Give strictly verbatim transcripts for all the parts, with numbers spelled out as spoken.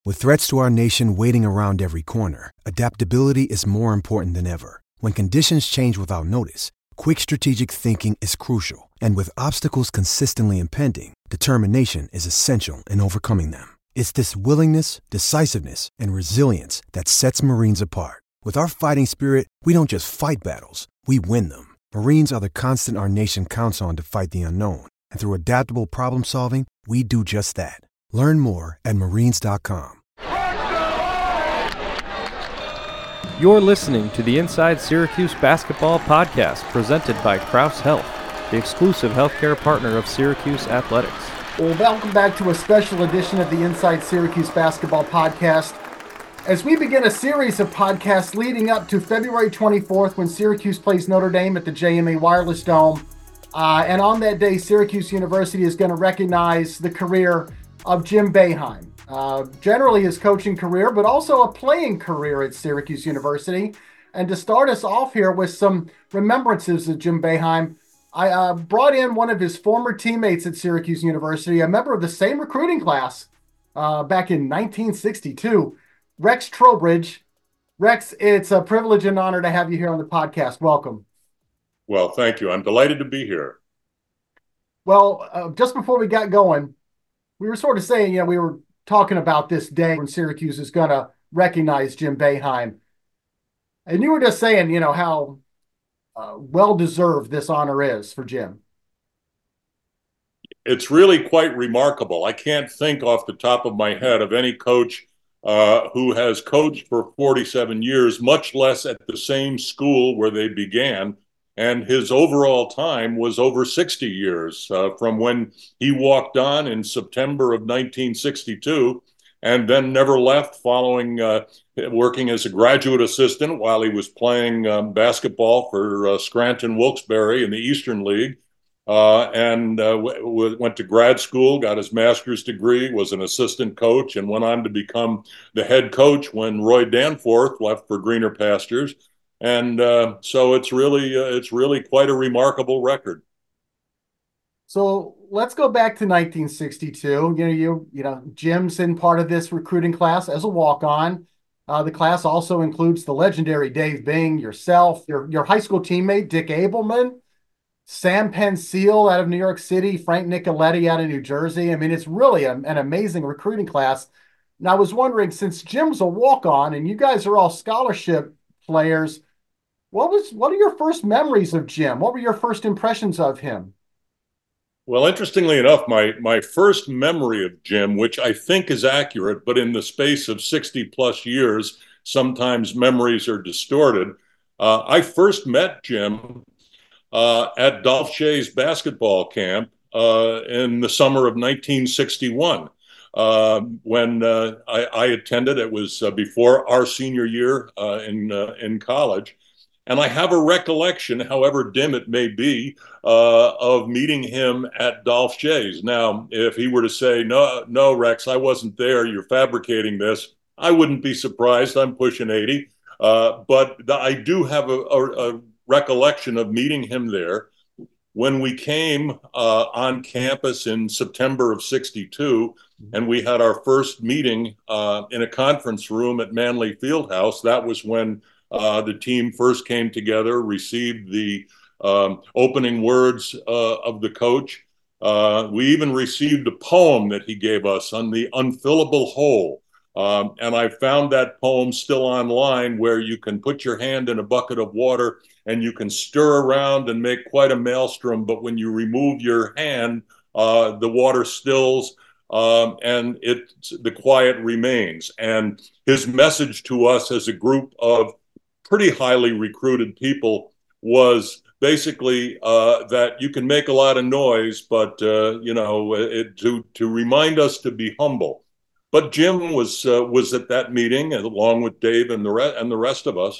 With threats to our nation waiting around every corner, adaptability is more important than ever. When conditions change without notice, quick strategic thinking is crucial. And with obstacles consistently impending, determination is essential in overcoming them. It's this willingness, decisiveness, and resilience that sets Marines apart. With our fighting spirit, we don't just fight battles, we win them. Marines are the constant our nation counts on to fight the unknown. And through adaptable problem solving, we do just that. Learn more at marines dot com. You're listening to the Inside Syracuse Basketball Podcast presented by Crouse Health, the exclusive healthcare partner of Syracuse Athletics. Well, welcome back to a special edition of the Inside Syracuse Basketball Podcast. As we begin a series of podcasts leading up to February twenty-fourth when Syracuse plays Notre Dame at the J M A Wireless Dome. Uh, and on that day, Syracuse University is going to recognize the career of Jim Boeheim. Uh, generally his coaching career, but also a playing career at Syracuse University. And to start us off here with some remembrances of Jim Boeheim, I uh, brought in one of his former teammates at Syracuse University, a member of the same recruiting class uh, back in nineteen sixty-two, Rex Trowbridge. Rex, it's a privilege and honor to have you here on the podcast. Welcome. Well, thank you. I'm delighted to be here. Well, uh, just before we got going, we were sort of saying, you know, we were talking about this day when Syracuse is going to recognize Jim Boeheim. And you were just saying, you know, how uh, well-deserved this honor is for Jim. It's really quite remarkable. I can't think off the top of my head of any coach uh, who has coached for forty-seven years, much less at the same school where they began. And his overall time was over sixty years uh, from when he walked on in September of nineteen sixty-two and then never left following uh, working as a graduate assistant while he was playing um, basketball for uh, Scranton Wilkes-Barre in the Eastern League uh, and uh, w- went to grad school, got his master's degree, was an assistant coach, and went on to become the head coach when Roy Danforth left for greener pastures. And uh, so it's really uh, it's really quite a remarkable record. So let's go back to nineteen sixty-two. You know, you you know, Jim's in part of this recruiting class as a walk-on. Uh, the class also includes the legendary Dave Bing, yourself, your your high school teammate Dick Abelman, Sam Penseal out of New York City, Frank Nicoletti out of New Jersey. I mean, it's really a, an amazing recruiting class. And I was wondering, since Jim's a walk-on and you guys are all scholarship players, What was what are your first memories of Jim? What were your first impressions of him? Well, interestingly enough, my my first memory of Jim, which I think is accurate, but in the space of sixty plus years, sometimes memories are distorted. Uh, I first met Jim uh, at Dolph Schayes basketball camp uh, in the summer of nineteen sixty-one. Uh, when uh, I, I attended, it was uh, before our senior year uh, in uh, in college. And I have a recollection, however dim it may be, uh, of meeting him at Dolph Schayes. Now, if he were to say, no, no, Rex, I wasn't there, you're fabricating this, I wouldn't be surprised. I'm pushing eighty. Uh, but the, I do have a, a, a recollection of meeting him there. When we came uh, on campus in September of sixty-two, and we had our first meeting uh, in a conference room at Manley Fieldhouse, that was when Uh, the team first came together, received the um, opening words uh, of the coach. Uh, we even received a poem that he gave us on the unfillable hole. Um, and I found that poem still online, where you can put your hand in a bucket of water and you can stir around and make quite a maelstrom. But when you remove your hand, uh, the water stills um, and it, the quiet remains. And his message to us as a group of pretty highly recruited people was basically uh, that you can make a lot of noise, but uh, you know, it, to to remind us to be humble. But Jim was uh, was at that meeting along with Dave and the re- and the rest of us,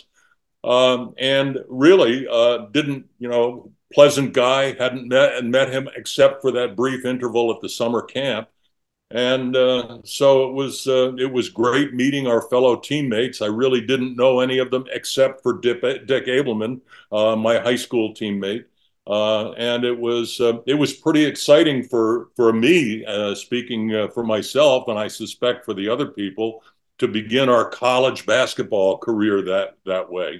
um, and really uh, didn't you know pleasant guy, hadn't met and met him except for that brief interval at the summer camp. And uh, so it was uh, it was great meeting our fellow teammates. I really didn't know any of them except for Dick, Dick Abelman, uh, my high school teammate. Uh, and it was uh, it was pretty exciting for for me, uh, speaking uh, for myself, and I suspect for the other people, to begin our college basketball career that that way.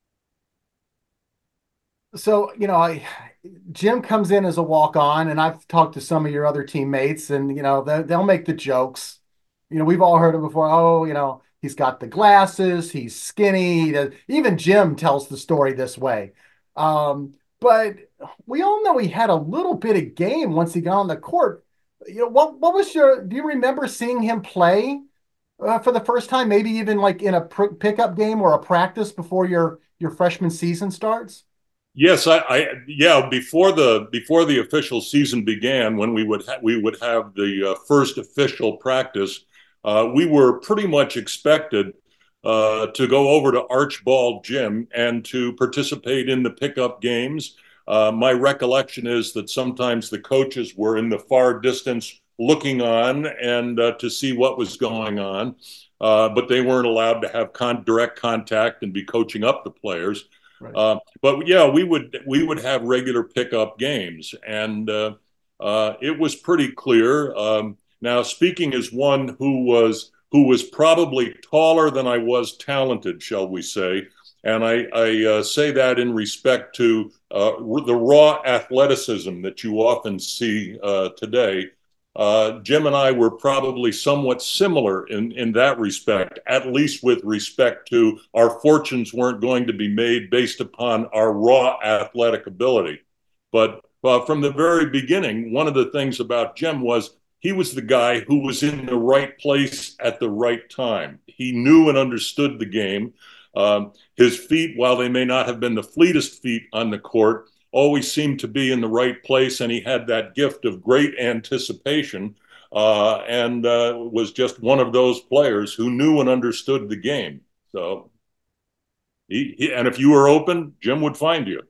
So, you know, I Jim comes in as a walk-on, and I've talked to some of your other teammates, and you know, they, they'll make the jokes. You know, we've all heard it before. Oh, you know, he's got the glasses, he's skinny. Even Jim tells the story this way. Um, but we all know he had a little bit of game once he got on the court. You know, what what was your? Do you remember seeing him play uh, for the first time? Maybe even like in a pr- pickup game or a practice before your your freshman season starts. Yes, I, I yeah. Before the before the official season began, when we would ha- we would have the uh, first official practice, uh, we were pretty much expected uh, to go over to Archbald Gym and to participate in the pickup games. Uh, my recollection is that sometimes the coaches were in the far distance looking on and uh, to see what was going on, uh, but they weren't allowed to have con- direct contact and be coaching up the players. Right. Uh, but yeah, we would we would have regular pickup games, and uh, uh, it was pretty clear. Um, now, speaking as one who was who was probably taller than I was talented, shall we say, and I, I uh, say that in respect to uh, the raw athleticism that you often see uh, today. Uh, Jim and I were probably somewhat similar in, in that respect, at least with respect to our fortunes weren't going to be made based upon our raw athletic ability. But uh, from the very beginning, one of the things about Jim was he was the guy who was in the right place at the right time. He knew and understood the game. Um, his feet, while they may not have been the fleetest feet on the court, always seemed to be in the right place, and he had that gift of great anticipation uh, and uh, was just one of those players who knew and understood the game. So, he, he and if you were open, Jim would find you.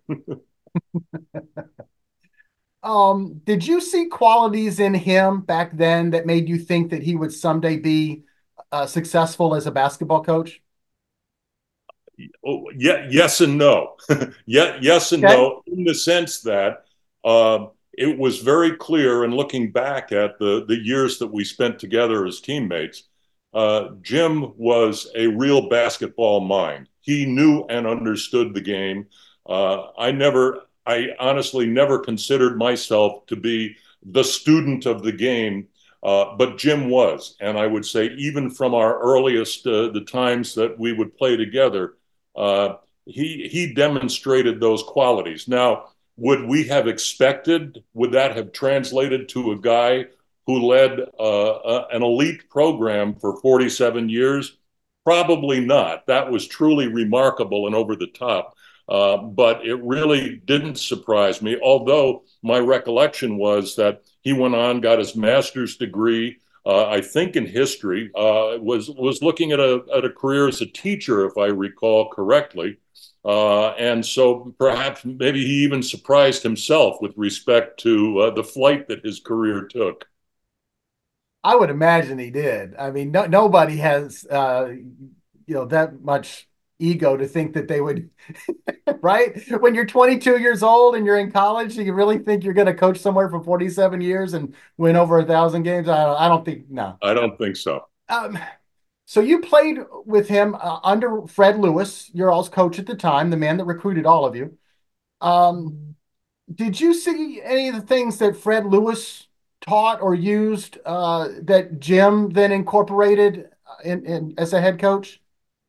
Um, did you see qualities in him back then that made you think that he would someday be uh, successful as a basketball coach? Oh, yeah, yes and no. yeah, yes and Okay. no, in the sense that uh, it was very clear, and looking back at the the years that we spent together as teammates, uh, Jim was a real basketball mind. He knew and understood the game. Uh, I never, I honestly never considered myself to be the student of the game. Uh, but Jim was, and I would say even from our earliest, uh, the times that we would play together, uh, he he demonstrated those qualities. Now, would we have expected? Would that have translated to a guy who led uh, uh, an elite program for forty-seven years? Probably not. That was truly remarkable and over the top. Uh, but it really didn't surprise me, although my recollection was that he went on, got his master's degree, uh, I think in history, uh, was was looking at a at a career as a teacher, if I recall correctly. Uh, and so perhaps maybe he even surprised himself with respect to uh, the flight that his career took. I would imagine he did. I mean, no, nobody has, uh, you know, that much ego to think that they would, right? When you're twenty-two years old and you're in college, do you really think you're going to coach somewhere for forty-seven years and win over a thousand games? I don't, I don't think, no. I don't think so. Um, so you played with him uh, under Fred Lewis, your all's coach at the time, the man that recruited all of you. Um, did you see any of the things that Fred Lewis taught or used uh, that Jim then incorporated in, in as a head coach?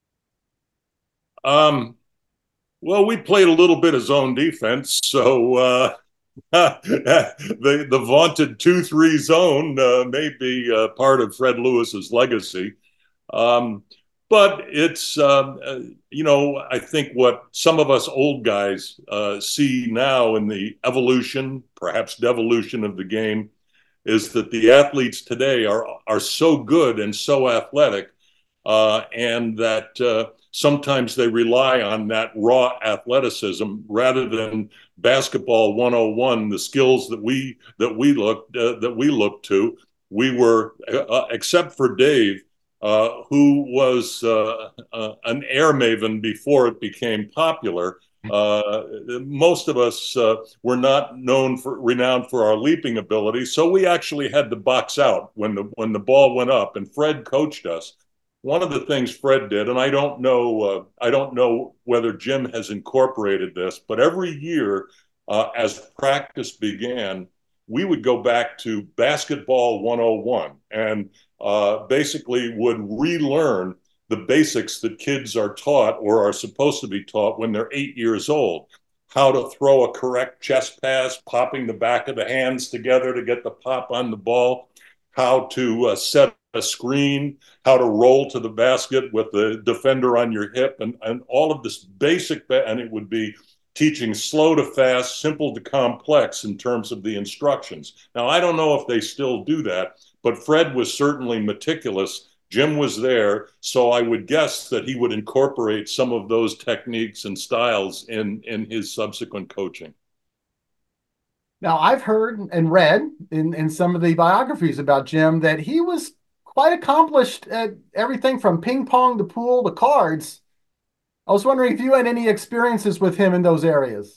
Um, well, we played a little bit of zone defense, so uh, the the vaunted two three zone uh, may be uh, part of Fred Lewis's legacy. Um, but it's, um, uh, you know, I think what some of us old guys uh, see now in the evolution, perhaps devolution of the game, is that the athletes today are are so good and so athletic, uh, and that uh, sometimes they rely on that raw athleticism rather than basketball one oh one, the skills that we that we looked uh, that we looked to. We were, uh, except for Dave, uh, who was uh, uh, an air maven before it became popular. Uh, most of us uh, were not known for renowned for our leaping ability, so we actually had to box out when the when the ball went up, and Fred coached us. One of the things Fred did, and I don't know, uh, I don't know whether Jim has incorporated this, but every year uh, as practice began, we would go back to basketball one oh one and uh, basically would relearn the basics that kids are taught or are supposed to be taught when they're eight years old. How to throw a correct chest pass, popping the back of the hands together to get the pop on the ball, how to uh, set a screen, how to roll to the basket with the defender on your hip, and, and all of this basic, and it would be teaching slow to fast, simple to complex in terms of the instructions. Now, I don't know if they still do that, but Fred was certainly meticulous. Jim was there, so I would guess that he would incorporate some of those techniques and styles in, in his subsequent coaching. Now, I've heard and read in, in some of the biographies about Jim that he was quite accomplished at everything from ping pong to pool to cards. I was wondering if you had any experiences with him in those areas.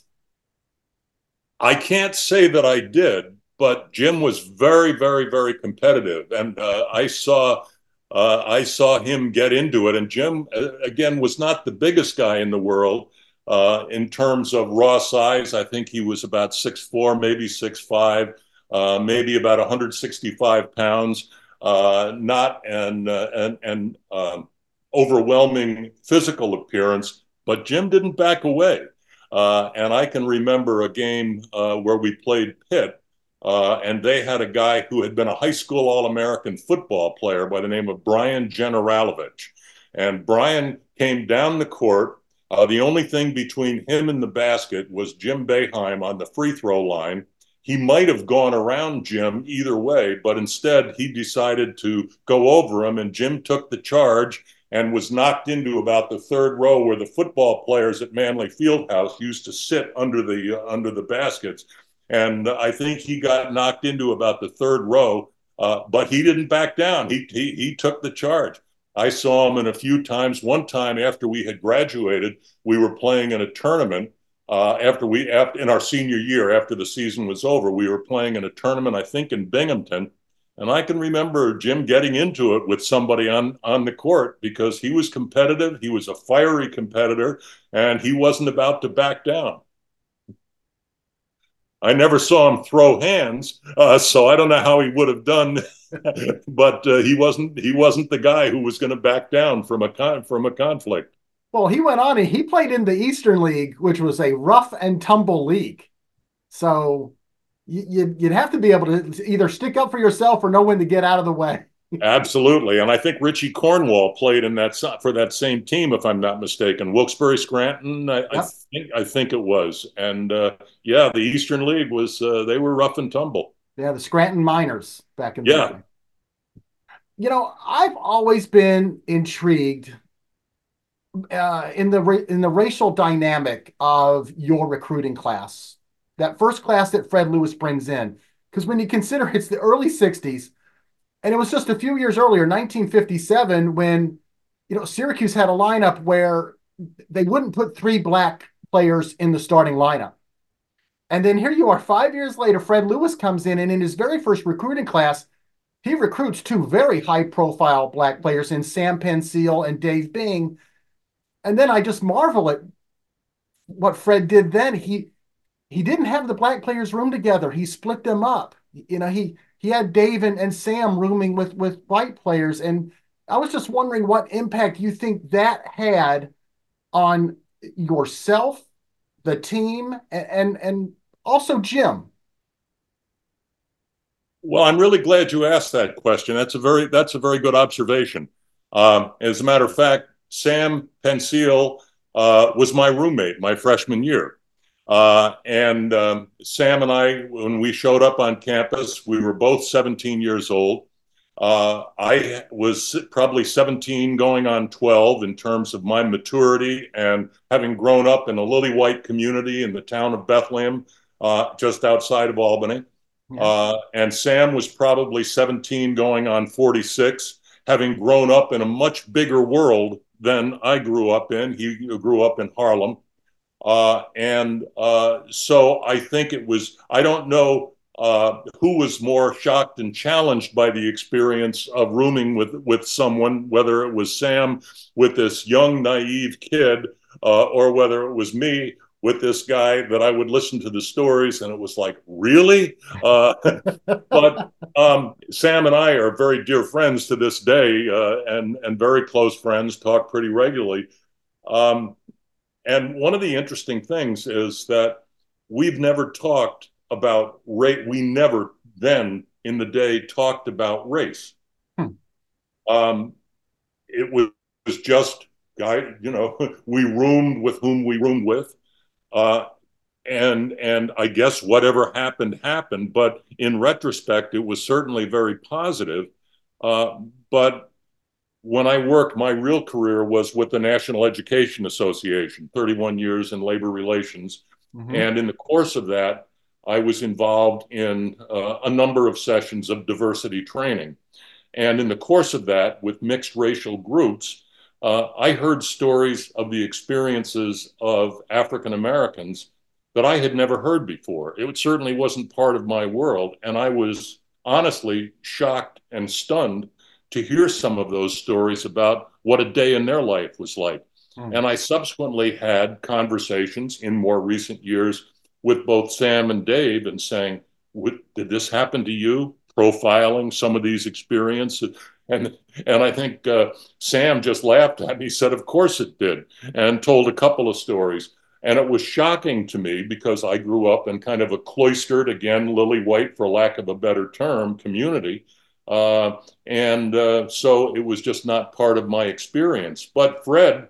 I can't say that I did, but Jim was very, very, very competitive, and uh, I saw uh, I saw him get into it. And Jim, uh, again, was not the biggest guy in the world uh, in terms of raw size. I think he was about six foot four, maybe six foot five, uh, maybe about one hundred sixty-five pounds. Uh, not an uh, an, an um, overwhelming physical appearance, but Jim didn't back away. Uh, and I can remember a game uh, where we played Pitt, uh, and they had a guy who had been a high school All-American football player by the name of Brian Generalovich. And Brian came down the court. Uh, the only thing between him and the basket was Jim Boeheim on the free throw line. He might have gone around Jim either way, but instead he decided to go over him, and Jim took the charge and was knocked into about the third row where the football players at Manley Fieldhouse used to sit under the uh, under the baskets. And I think he got knocked into about the third row, uh, but he didn't back down. He, he he took the charge. I saw him in a few times. One time after we had graduated, we were playing in a tournament. Uh, after we, after, in our senior year, after the season was over, we were playing in a tournament, I think in Binghamton. And I can remember Jim getting into it with somebody on, on the court because he was competitive. He was a fiery competitor, and he wasn't about to back down. I never saw him throw hands, uh, so I don't know how he would have done, but uh, he wasn't he wasn't the guy who was going to back down from a con- from a conflict. Well, he went on and he played in the Eastern League, which was a rough and tumble league. So you'd, you'd have to be able to either stick up for yourself or know when to get out of the way. Absolutely. And I think Richie Cornwall played in that for that same team, if I'm not mistaken. Wilkes-Barre Scranton, I, yep. I, think, I think it was. And uh, yeah, the Eastern League was, uh, they were rough and tumble. Yeah, the Scranton Miners back in the yeah. day. You know, I've always been intrigued Uh, in the in the racial dynamic of your recruiting class, that first class that Fred Lewis brings in, because when you consider it's the early sixties, and it was just a few years earlier, nineteen fifty-seven, when you know Syracuse had a lineup where they wouldn't put three black players in the starting lineup, and then here you are five years later, Fred Lewis comes in, and in his very first recruiting class, he recruits two very high-profile black players in Sam Penseal and Dave Bing. And then I just marvel at what Fred did then. He he didn't have the black players room together. He split them up. You know, he he had Dave and, and Sam rooming with, with white players. And I was just wondering what impact you think that had on yourself, the team, and and, and also Jim. Well, I'm really glad you asked that question. That's a very that's a very good observation. Um, as a matter of fact, Sam Penseal uh, was my roommate my freshman year. Uh, and um, Sam and I, when we showed up on campus, we were both seventeen years old. Uh, I was probably seventeen going on twelve in terms of my maturity and having grown up in a lily white community in the town of Bethlehem, uh, just outside of Albany. Yeah. Uh, and Sam was probably seventeen going on forty-six, having grown up in a much bigger world than I grew up in. He grew up in Harlem. Uh, and uh, so I think it was, I don't know uh, who was more shocked and challenged by the experience of rooming with, with someone, whether it was Sam with this young, naive kid, uh, or whether it was me with this guy that I would listen to the stories and it was like, really? Uh, but um, Sam and I are very dear friends to this day, uh, and, and very close friends, talk pretty regularly. Um, and one of the interesting things is that we've never talked about race. We never then in the day talked about race. Hmm. Um, it was, was just, guy, you know, we roomed with whom we roomed with. Uh, and and I guess whatever happened, happened. But in retrospect, it was certainly very positive. Uh, but when I worked, my real career was with the National Education Association, thirty-one years in labor relations. Mm-hmm. And in the course of that, I was involved in uh, a number of sessions of diversity training. And in the course of that, with mixed racial groups, uh, I heard stories of the experiences of African Americans that I had never heard before. It certainly wasn't part of my world. And I was honestly shocked and stunned to hear some of those stories about what a day in their life was like. Mm. And I subsequently had conversations in more recent years with both Sam and Dave and saying, did this happen to you? Profiling some of these experiences. And and I think uh, Sam just laughed at me, said, of course it did, and told a couple of stories. And it was shocking to me because I grew up in kind of a cloistered, again, lily white, for lack of a better term, community. Uh, and uh, so it was just not part of my experience. But Fred,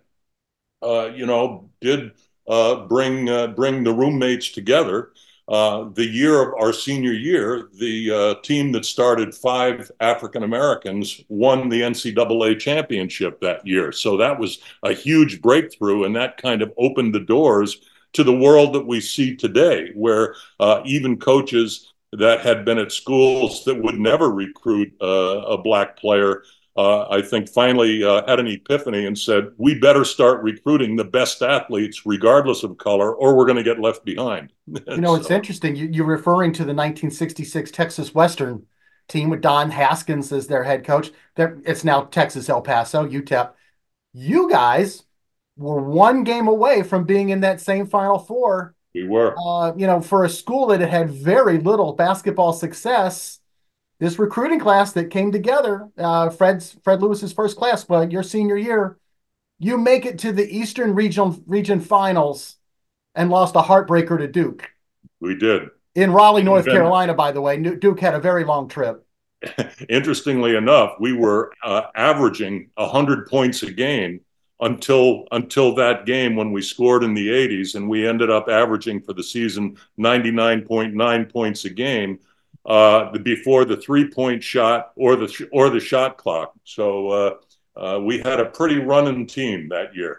uh, you know, did uh, bring uh, bring the roommates together. Uh, the year of our senior year, the uh, team that started five African Americans won the N C double A championship that year. So that was a huge breakthrough, and that kind of opened the doors to the world that we see today, where uh, even coaches that had been at schools that would never recruit uh, a black player, uh, I think finally uh, had an epiphany and said, we better start recruiting the best athletes regardless of color, or we're going to get left behind. You know, so. It's interesting. You, you're referring to the nineteen sixty-six Texas Western team with Don Haskins as their head coach. They're, it's now Texas El Paso, U T E P. You guys were one game away from being in that same Final Four. We were. Uh, you know, for a school that had had very little basketball success, this recruiting class that came together, uh, Fred's Fred Lewis's first class, well, your senior year, you make it to the Eastern Region region finals and lost a heartbreaker to Duke. We did. In Raleigh, North then, Carolina, by the way. Duke had a very long trip. Interestingly enough, we were uh, averaging one hundred points a game until until that game when we scored in the eighties, and we ended up averaging for the season ninety-nine point nine points a game uh, before the three-point shot or the or the shot clock. So uh, uh, we had a pretty running team that year.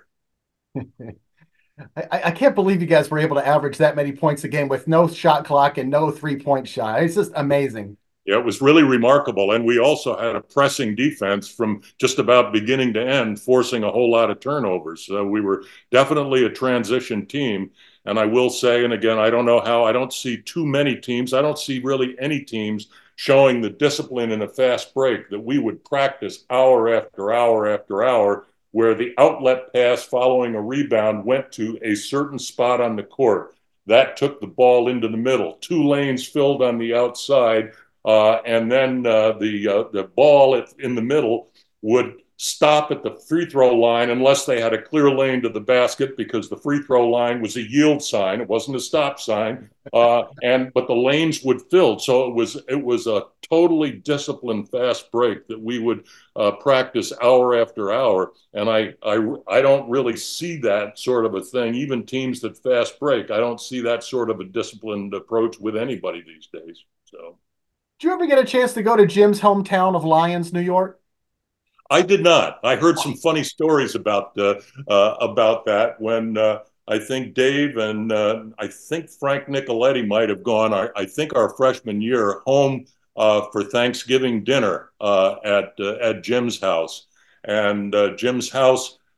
I, I can't believe you guys were able to average that many points a game with no shot clock and no three-point shot. It's just amazing. Yeah, it was really remarkable. And we also had a pressing defense from just about beginning to end, forcing a whole lot of turnovers. So we were definitely a transition team. And I will say, and again, I don't know how, I don't see too many teams. I don't see really any teams showing the discipline in a fast break that we would practice hour after hour after hour, where the outlet pass following a rebound went to a certain spot on the court. That took the ball into the middle. Two lanes filled on the outside. Uh, and then uh, the uh, the ball in the middle would stop at the free throw line unless they had a clear lane to the basket, because the free throw line was a yield sign. It wasn't a stop sign. Uh, and but the lanes would fill. So it was it was a totally disciplined fast break that we would uh, practice hour after hour. And I, I I don't really see that sort of a thing. Even teams that fast break, I don't see that sort of a disciplined approach with anybody these days. So. Did you ever get a chance to go to Jim's hometown of Lyons, New York? I did not. I heard some funny stories about uh, uh, about that when uh, I think Dave and uh, I think Frank Nicoletti might have gone, I, I think our freshman year, home uh, for Thanksgiving dinner uh, at uh, at Jim's house. And uh, Jim's house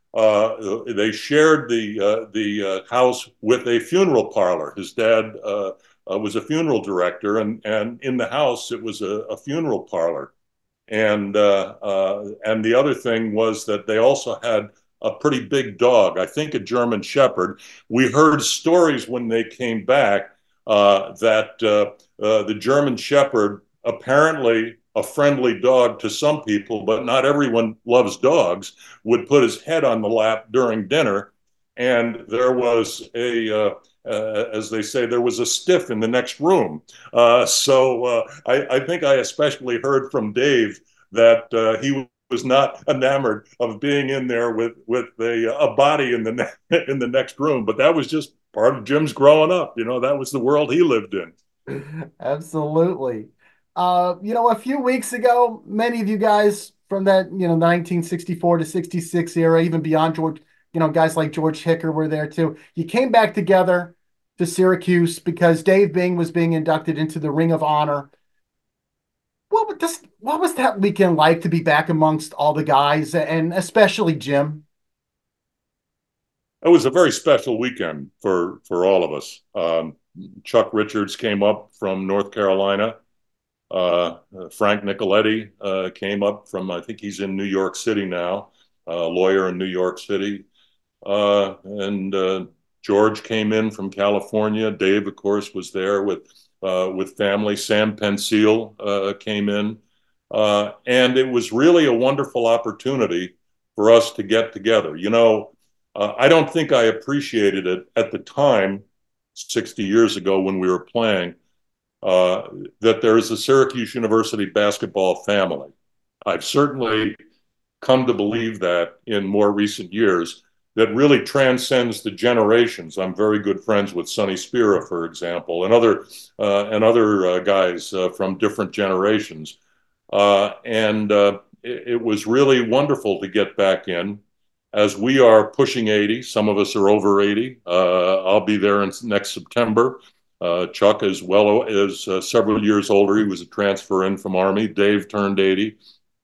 uh, they shared the uh, the uh, house with a funeral parlor. His dad uh, uh, was a funeral director, and and in the house it was a, a funeral parlor. And uh, uh, and the other thing was that they also had a pretty big dog, I think a German Shepherd. We heard stories when they came back uh, that uh, uh, the German Shepherd, apparently a friendly dog to some people, but not everyone loves dogs, would put his head on the lap during dinner. And there was a, uh, uh, as they say, there was a stiff in the next room. Uh, so uh, I, I think I especially heard from Dave that uh, he was not enamored of being in there with with a, a body in the ne- in the next room. But that was just part of Jim's growing up. You know, that was the world he lived in. Absolutely. Uh, you know, a few weeks ago, many of you guys from that, you know, nineteen sixty-four to sixty-six era, even beyond George, you know, guys like George Hicker were there too. You came back together to Syracuse because Dave Bing was being inducted into the Ring of Honor. What was this, what was that weekend like to be back amongst all the guys, and especially Jim? It was a very special weekend for for all of us. Um, Chuck Richards came up from North Carolina. Uh, Frank Nicoletti uh, came up from, I think he's in New York City now, a lawyer in New York City. Uh, and uh, George came in from California. Dave, of course, was there with uh, with family. Sam Pensil uh, came in. Uh, and it was really a wonderful opportunity for us to get together. You know, uh, I don't think I appreciated it at the time, sixty years ago when we were playing, uh, that there is a Syracuse University basketball family. I've certainly come to believe that in more recent years, that really transcends the generations. I'm very good friends with Sonny Spira, for example, and other uh, and other uh, guys uh, from different generations. Uh, and uh, it, it was really wonderful to get back in. As we are pushing eighty, some of us are over eighty. Uh, I'll be there in next September. Uh, Chuck is well is uh, several years older. He was a transfer in from Army. Dave turned eighty.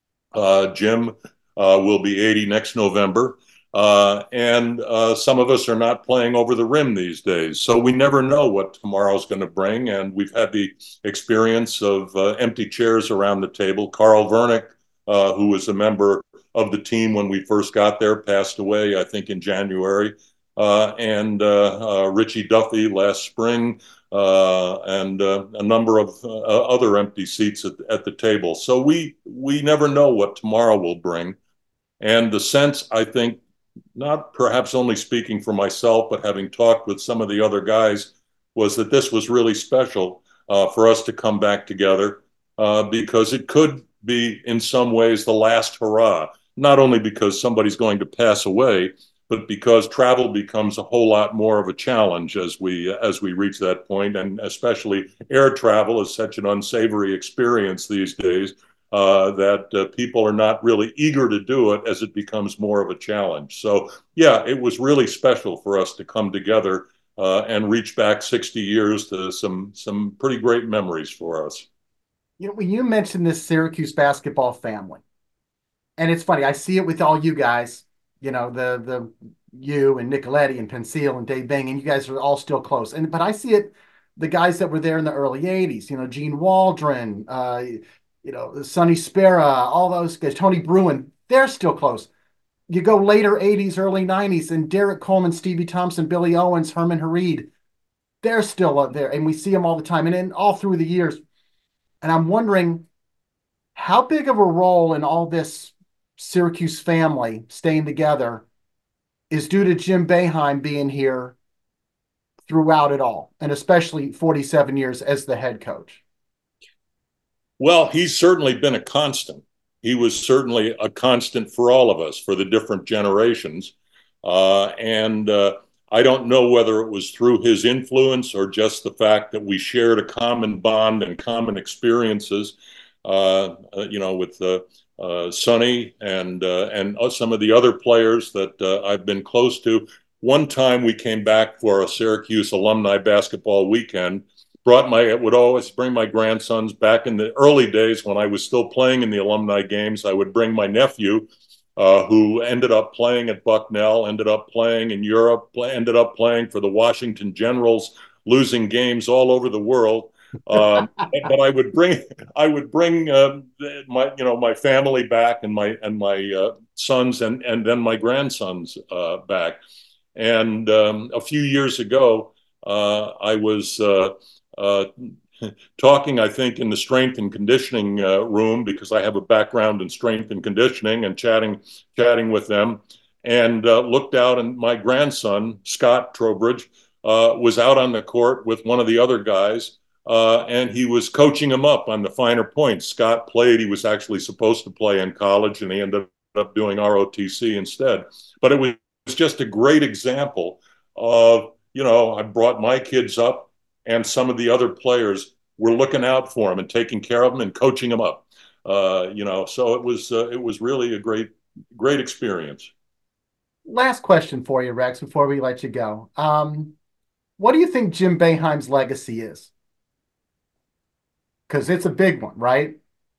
Uh, Jim uh, will be eighty next November. Uh, and uh, some of us are not playing over the rim these days. So we never know what tomorrow's going to bring. And we've had the experience of uh, empty chairs around the table. Carl Vernick, uh, who was a member of the team when we first got there, passed away, I think, in January. Uh, and uh, uh, Richie Duffy last spring, uh, and uh, a number of uh, other empty seats at, at the table. So we we never know what tomorrow will bring. And the sense, I think, not perhaps only speaking for myself, but having talked with some of the other guys, was that this was really special uh, for us to come back together uh, because it could be in some ways the last hurrah, not only because somebody's going to pass away, but because travel becomes a whole lot more of a challenge as we as we reach that point, and especially air travel is such an unsavory experience these days. Uh, that uh, people are not really eager to do it as it becomes more of a challenge. So, yeah, it was really special for us to come together uh, and reach back sixty years to some some pretty great memories for us. You know, when you mentioned this Syracuse basketball family, and it's funny, I see it with all you guys, you know, the the you and Nicoletti and Pensil and Dave Bing, and you guys are all still close. And but I see it, the guys that were there in the early eighties, you know, Gene Waldron, uh, you know, Sonny Spera, all those guys, Tony Bruin, they're still close. You go later eighties, early nineties, and Derek Coleman, Stevie Thompson, Billy Owens, Herman Hareed, they're still up there, and we see them all the time, and then all through the years. And I'm wondering how big of a role in all this Syracuse family staying together is due to Jim Boeheim being here throughout it all, and especially forty-seven years as the head coach. Well, he's certainly been a constant. He was certainly a constant for all of us, for the different generations. Uh, and uh, I don't know whether it was through his influence or just the fact that we shared a common bond and common experiences, uh, uh, you know, with uh, uh, Sonny and, uh, and some of the other players that uh, I've been close to. One time we came back for a Syracuse alumni basketball weekend. Brought my, would always bring my grandsons back in the early days when I was still playing in the alumni games. I would bring my nephew, uh, who ended up playing at Bucknell, ended up playing in Europe, ended up playing for the Washington Generals, losing games all over the world. Um, but I would bring, I would bring uh, my, you know, my family back, and my and my uh, sons, and and then my grandsons uh, back. And um, a few years ago, uh, I was uh, uh, talking, I think, in the strength and conditioning uh, room, because I have a background in strength and conditioning, and chatting, chatting with them, and uh, looked out, and my grandson, Scott Trowbridge, uh, was out on the court with one of the other guys. Uh, and he was coaching him up on the finer points. Scott played. He was actually supposed to play in college, and he ended up doing R O T C instead. But it was just a great example of, you know, I brought my kids up, and some of the other players were looking out for them and taking care of them and coaching them up. Uh, you know, so it was uh, it was really a great, great experience. Last question for you, Rex, before we let you go. Um, what do you think Jim Boeheim's legacy is? Because it's a big one, right?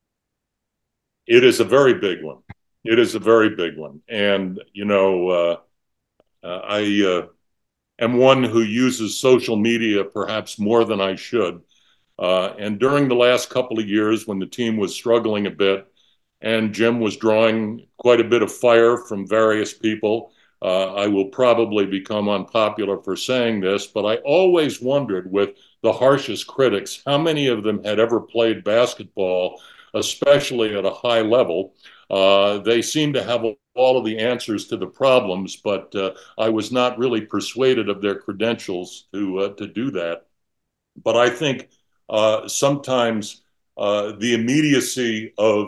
It is a very big one. It is a very big one. And, you know, uh, uh, I uh, am one who uses social media perhaps more than I should. Uh, and during the last couple of years, when the team was struggling a bit, and Jim was drawing quite a bit of fire from various people, uh, I will probably become unpopular for saying this, but I always wondered, with the harshest critics, how many of them had ever played basketball, especially at a high level. Uh, they seemed to have all of the answers to the problems, but uh, I was not really persuaded of their credentials to uh, to do that. But I think uh, sometimes uh, the immediacy of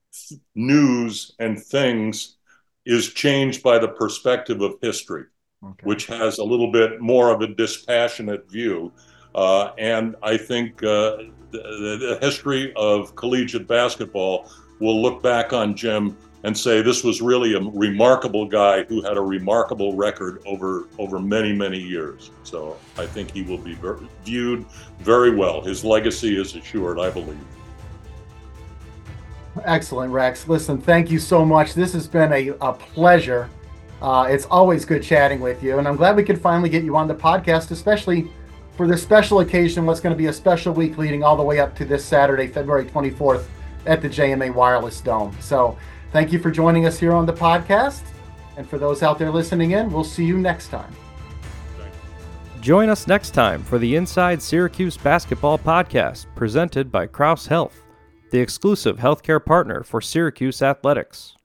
news and things is changed by the perspective of history, okay, which has a little bit more of a dispassionate view. Uh, and I think uh, the, the history of collegiate basketball will look back on Jim and say this was really a remarkable guy who had a remarkable record over over many, many years. So I think he will be ver- viewed very well. His legacy is assured, I believe. Excellent, Rex. Listen, thank you so much. This has been a, a pleasure. Uh, it's always good chatting with you, and I'm glad we could finally get you on the podcast, especially for this special occasion, what's going to be a special week leading all the way up to this Saturday, February twenty-fourth, at the J M A Wireless Dome. So thank you for joining us here on the podcast. And for those out there listening in, we'll see you next time. Join us next time for the Inside Syracuse Basketball Podcast, presented by Crouse Health, the exclusive healthcare partner for Syracuse Athletics.